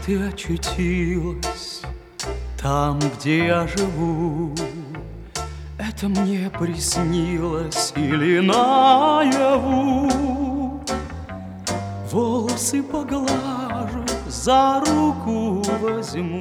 ты очутилась там, где я живу? Это мне приснилось или наяву? Волосы поглажу, за руку возьму,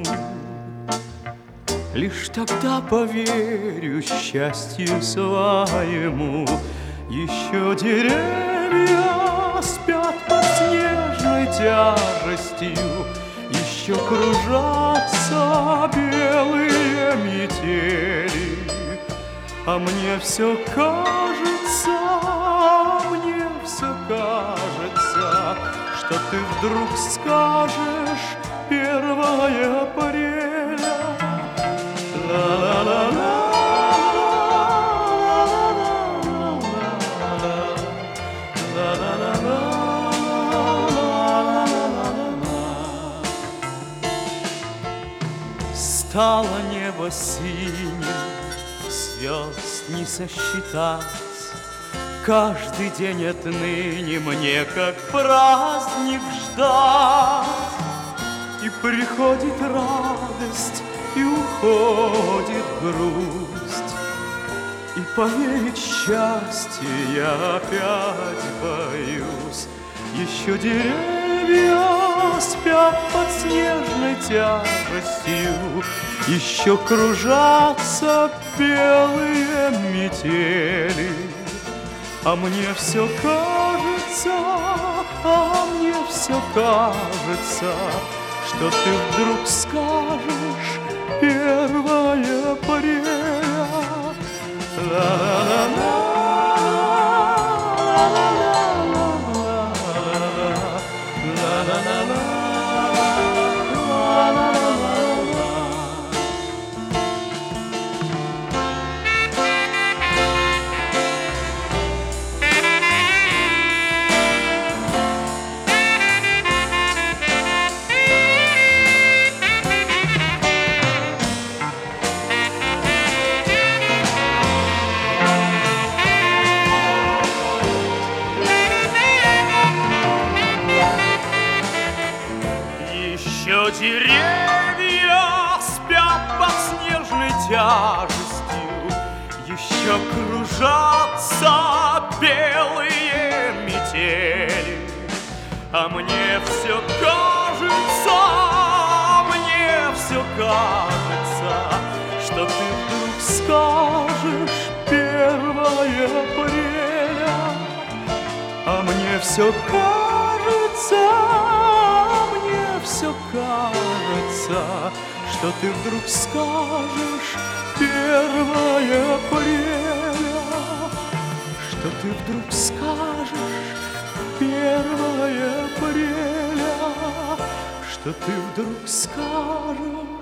лишь тогда поверю счастью своему. Еще деревья спят под снежной тяжестью, еще кружатся белые метели. А мне все кажется, что ты вдруг скажешь 1 апреля. Стало небо синим, звезд не сосчитать. Каждый день отныне мне как праздник ждать. И приходит радость, и уходит грусть, и поверить в счастье я опять боюсь. Еще деревья спят под снежной тяжестью, еще кружатся белые метели. А мне все кажется, что ты вдруг скажешь 1 апреля. Еще деревья спят под снежной тяжестью, еще кружатся белые метели. А мне все кажется, что ты вдруг скажешь 1 апреля. А мне все кажется, что ты вдруг скажешь 1 апреля, что ты вдруг скажешь 1 апреля, что ты вдруг скажешь